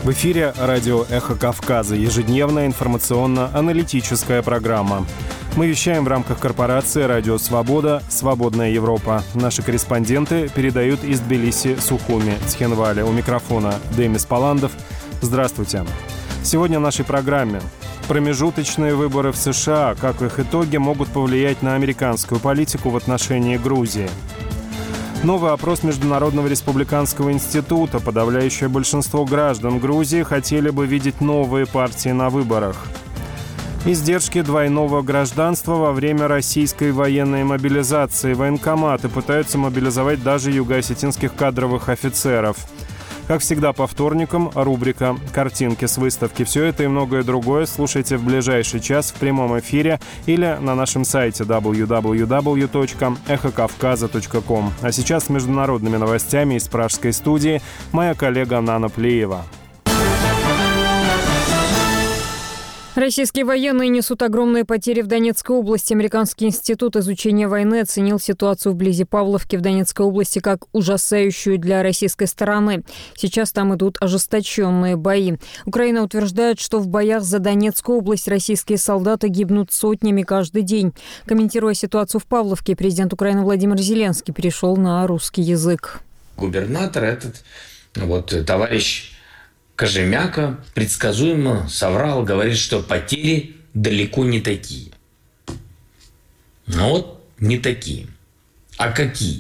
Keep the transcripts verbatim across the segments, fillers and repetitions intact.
В эфире радио «Эхо Кавказа», ежедневная информационно-аналитическая программа. Мы вещаем в рамках корпорации «Радио Свобода. Свободная Европа». Наши корреспонденты передают из Тбилиси, Сухуми, Цхинвали. У микрофона Демис Паландов. Здравствуйте. Сегодня в нашей программе промежуточные выборы в США, как их итоги могут повлиять на американскую политику в отношении Грузии. Новый опрос Международного республиканского института. Подавляющее большинство граждан Грузии хотели бы видеть новые партии на выборах. Издержки двойного гражданства во время российской военной мобилизации. Военкоматы пытаются мобилизовать даже юго-осетинских кадровых офицеров. Как всегда, по вторникам рубрика «Картинки с выставки». Все это и многое другое слушайте в ближайший час в прямом эфире или на нашем сайте дабл ю дабл ю дабл ю точка эхо кавказа точка ком. А сейчас с международными новостями из пражской студии моя коллега Нана Плиева. Российские военные несут огромные потери в Донецкой области. Американский институт изучения войны оценил ситуацию вблизи Павловки в Донецкой области как ужасающую для российской стороны. Сейчас там идут ожесточенные бои. Украина утверждает, что в боях за Донецкую область российские солдаты гибнут сотнями каждый день. Комментируя ситуацию в Павловке, президент Украины Владимир Зеленский перешел на русский язык. Губернатор этот, вот товарищ Кожемяка предсказуемо соврал, говорит, что потери далеко не такие. Ну вот не такие. А какие?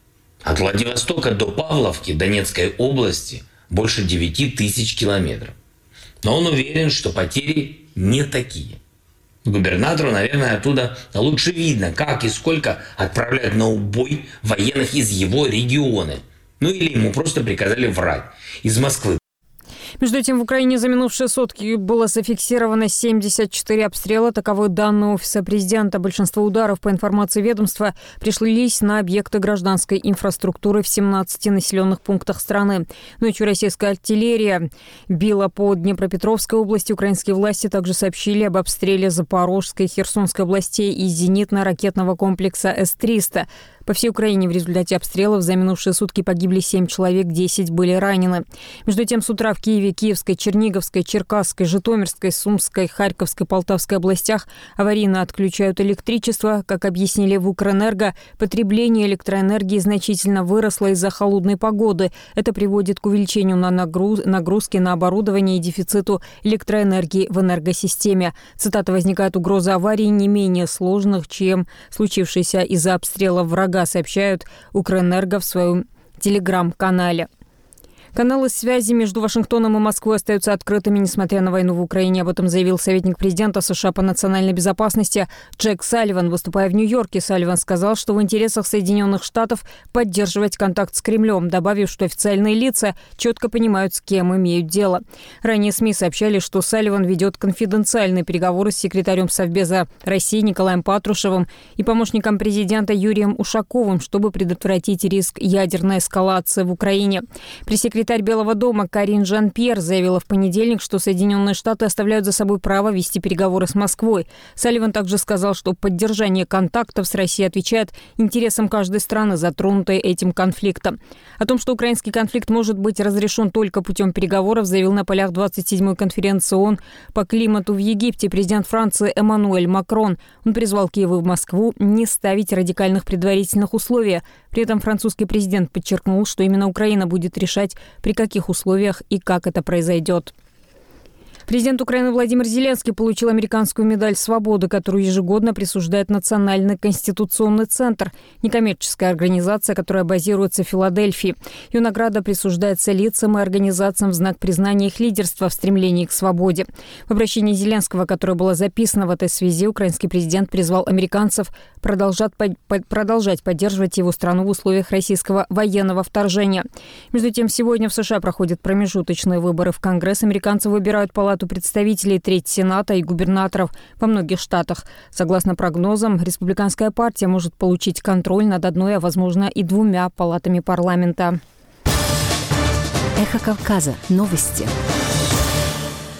От Владивостока до Павловки Донецкой области больше девяти тысяч километров. Но он уверен, что потери не такие. Губернатору, наверное, оттуда лучше видно, как и сколько отправляют на убой военных из его региона. Ну или ему просто приказали врать. Из Москвы. Между тем, в Украине за минувшие сутки было зафиксировано семьдесят четыре обстрела. Таковы данные Офиса президента. Большинство ударов, по информации ведомства, пришлись на объекты гражданской инфраструктуры в семнадцати населенных пунктах страны. Ночью российская артиллерия била по Днепропетровской области. Украинские власти также сообщили об обстреле Запорожской и Херсонской областей из зенитно-ракетного комплекса эс триста. По всей Украине в результате обстрелов за минувшие сутки погибли семь человек, десять были ранены. Между тем, с утра в Киеве, Киевской, Черниговской, Черкасской, Житомирской, Сумской, Харьковской, Полтавской областях аварийно отключают электричество. Как объяснили в Укрэнерго, потребление электроэнергии значительно выросло из-за холодной погоды. Это приводит к увеличению на нагруз... нагрузки на оборудование и дефициту электроэнергии в энергосистеме. Цитата: «Возникает угроза аварий не менее сложных, чем случившийся из-за обстрела врага», сообщают Укрэнерго в своем телеграм-канале. Каналы связи между Вашингтоном и Москвой остаются открытыми, несмотря на войну в Украине. Об этом заявил советник президента США по национальной безопасности Джек Салливан. Выступая в Нью-Йорке, Салливан сказал, что в интересах Соединенных Штатов поддерживать контакт с Кремлем, добавив, что официальные лица четко понимают, с кем имеют дело. Ранее СМИ сообщали, что Салливан ведет конфиденциальные переговоры с секретарем Совбеза России Николаем Патрушевым и помощником президента Юрием Ушаковым, чтобы предотвратить риск ядерной эскалации в Украине. Пресс-секретарь Секретарь Белого дома Карин Жан-Пьер заявила в понедельник, что Соединенные Штаты оставляют за собой право вести переговоры с Москвой. Салливан также сказал, что поддержание контактов с Россией отвечает интересам каждой страны, затронутой этим конфликтом. О том, что украинский конфликт может быть разрешен только путем переговоров, заявил на полях двадцать седьмой конференции ООН по климату в Египте президент Франции Эммануэль Макрон. Он призвал Киев и Москву не ставить радикальных предварительных условий. При этом французский президент подчеркнул, что именно Украина будет решать, при каких условиях и как это произойдет. Президент Украины Владимир Зеленский получил американскую медаль свободы, которую ежегодно присуждает Национальный конституционный центр, некоммерческая организация, которая базируется в Филадельфии. Ее награда присуждается лицам и организациям в знак признания их лидерства в стремлении к свободе. В обращении Зеленского, которое было записано в этой связи, украинский президент призвал американцев продолжать, продолжать поддерживать его страну в условиях российского военного вторжения. Между тем, сегодня в США проходят промежуточные выборы в Конгресс. Американцы выбирают палату представителей, треть Сената и губернаторов во многих штатах. Согласно прогнозам, республиканская партия может получить контроль над одной, а возможно и двумя палатами парламента. Эхо Кавказа. Новости.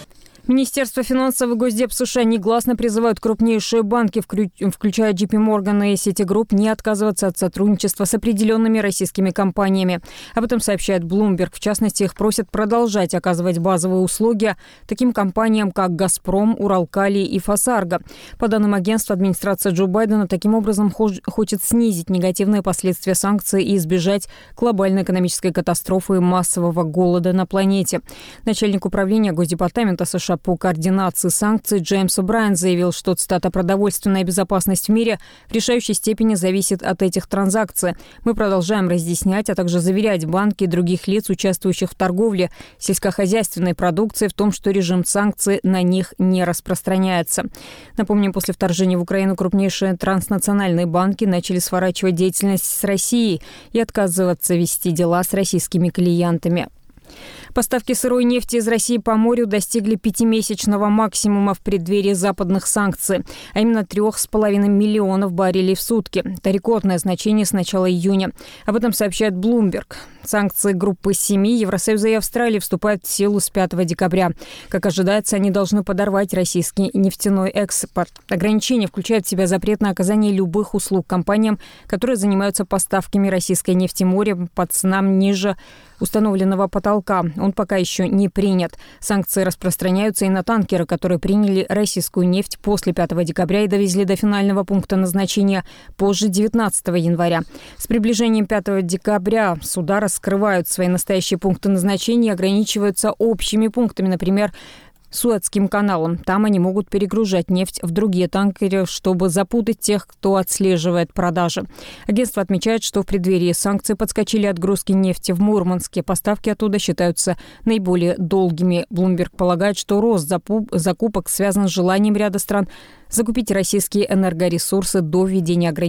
Министерство финансов и Госдеп США негласно призывают крупнейшие банки, включая джей пи Morgan и Citigroup, не отказываться от сотрудничества с определенными российскими компаниями. Об этом сообщает Bloomberg. В частности, их просят продолжать оказывать базовые услуги таким компаниям, как «Газпром», «Уралкалий» и «Фосарго». По данным агентства, администрация Джо Байдена таким образом хочет снизить негативные последствия санкций и избежать глобальной экономической катастрофы и массового голода на планете. Начальник управления Госдепартамента США по координации санкций Джеймс О'Брайен заявил, что, цитата, «продовольственная безопасность в мире в решающей степени зависит от этих транзакций. Мы продолжаем разъяснять, а также заверять банки и других лиц, участвующих в торговле сельскохозяйственной продукцией, в том, что режим санкций на них не распространяется». Напомним, после вторжения в Украину крупнейшие транснациональные банки начали сворачивать деятельность с Россией и отказываться вести дела с российскими клиентами. Поставки сырой нефти из России по морю достигли пятимесячного максимума в преддверии западных санкций, а именно трех с половиной миллионов баррелей в сутки. Это рекордное значение с начала июня. Об этом сообщает Bloomberg. Санкции группы семи Евросоюза и Австралии вступают в силу с пятого декабря. Как ожидается, они должны подорвать российский нефтяной экспорт. Ограничения включают в себя запрет на оказание любых услуг компаниям, которые занимаются поставками российской нефти морем по ценам ниже установленного потолка. Он пока еще не принят. Санкции распространяются и на танкеры, которые приняли российскую нефть после пятого декабря и довезли до финального пункта назначения позже девятнадцатого января. С приближением пятого декабря суда раскрывают свои настоящие пункты назначения и ограничиваются общими пунктами, например, Суэцким каналом. Там они могут перегружать нефть в другие танкеры, чтобы запутать тех, кто отслеживает продажи. Агентство отмечает, что в преддверии санкций подскочили отгрузки нефти в Мурманске. Поставки оттуда считаются наиболее долгими. Bloomberg полагает, что рост закупок связан с желанием ряда стран закупить российские энергоресурсы до введения ограничений